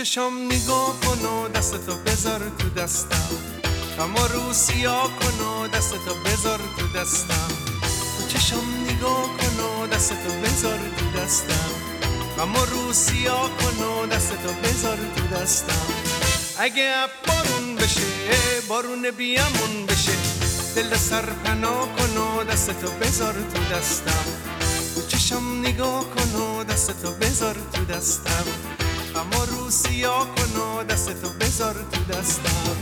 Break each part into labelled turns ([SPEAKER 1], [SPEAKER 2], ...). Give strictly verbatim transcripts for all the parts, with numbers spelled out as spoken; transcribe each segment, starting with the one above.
[SPEAKER 1] چشم نگاه کن و دستتو بذار تو دستم، اما رو سیاه کن و دستتو بذار تو دستم. تو چشم نگاه کن و دستتو بذار تو دستم، اما رو سیاه کن و دستتو بذار تو دستم. اگه بارون بشه بارون بیامون بشه، دل سر پناه کن و دستتو بذار تو دستم. تو چشم نگاه کن و دستتو بذار تو دستم، اما رو سیاه کن و دستتو بذار تو دستم.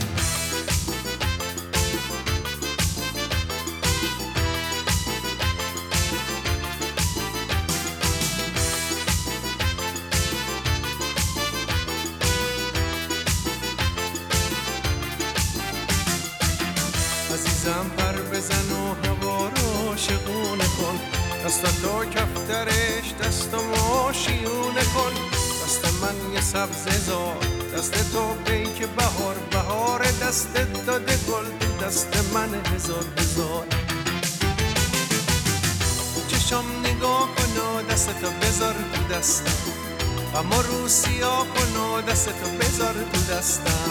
[SPEAKER 1] عزیزم پر بزن و هوا رو شقونه کن، دستاتو کفترش دستمو شیونه کن. دست من یه سبز زار، دست تو پیک بهار، بهار دست داده گل تو دست من هزار هزار. چشم نگاه کن و دستتو بذار تو دستم، اما رو سیاه کن و دستتو بذار تو دستم.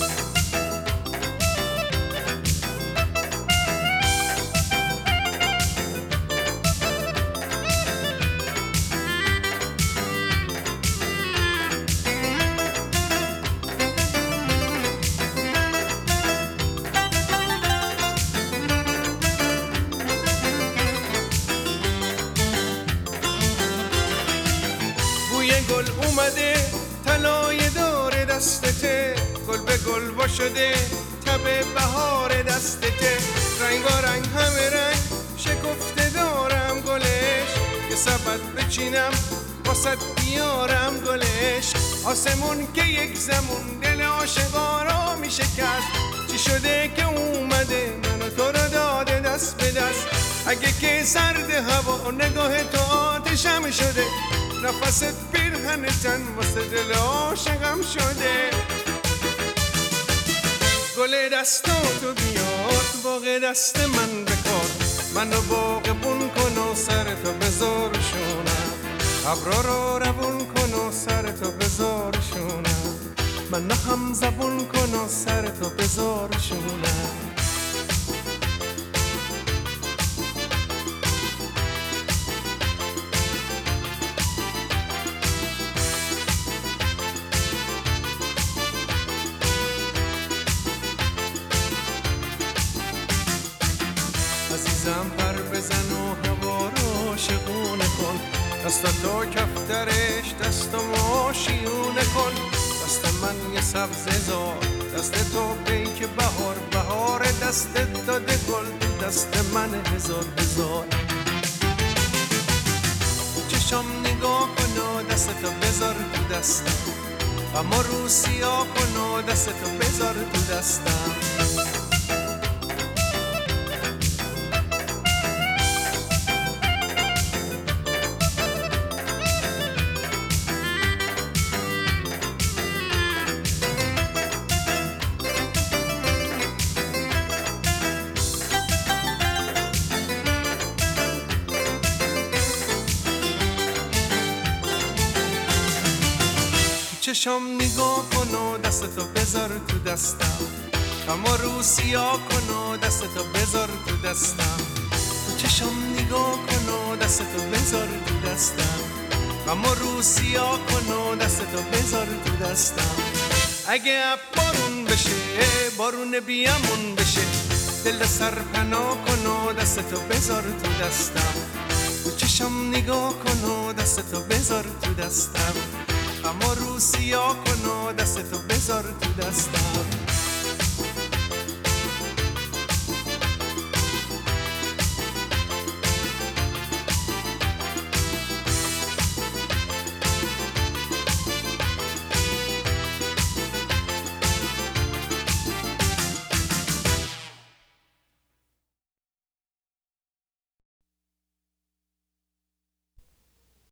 [SPEAKER 1] گل اومده طلای دار دستته، گل به گل وا شده تب بهار دستته. رنگا رنگ همه رنگ شکفته دارم گلش، یه سبد بچینم واسد بیارم گلش. آسمون که یک زمون دل عاشقا را میشکست، چی شده که اومده منو تو رو داده دست به دست. اگه که سرد هوا نگاه تو آتشم شده، نفست پیرهن تن واسه دل عاشقم شده. گل دستاتو بیار باغ دست من بکار، منو باغبون کن و سرتو بذار شونم. ابرا رو روون کن و سرتو بذار شونم، منو هم زبون کن و سرتو بذار شونم. عزیزم پر بزن و هوا رو شقونه کن، دستاتو کفترش دستمو شیونه کن. دست من یه سبز زار، دست تو پیک بهار، بهار دست داده گل تو دست من هزار هزار. چشم نگاه کن و دستتو بذار تو دستم، اما رو سیاه کن و دستتو بذار تو دستم. چشم نگاه کن و دستتو بذار تو دستم، اما رو سیاه کن و دستتو بذار تو دستم. چشم نگاه کن و دستتو بذار تو دستم، اما رو سیاه کن و دستتو بذار تو دستم. اگه بارون بشه بارون بیامون بشه، دل سر پناه کن و دستتو بذار تو دستم. تو چشم نگاه کن و دستتو بذار تو دستم، اما رو سیاه کن و دستتو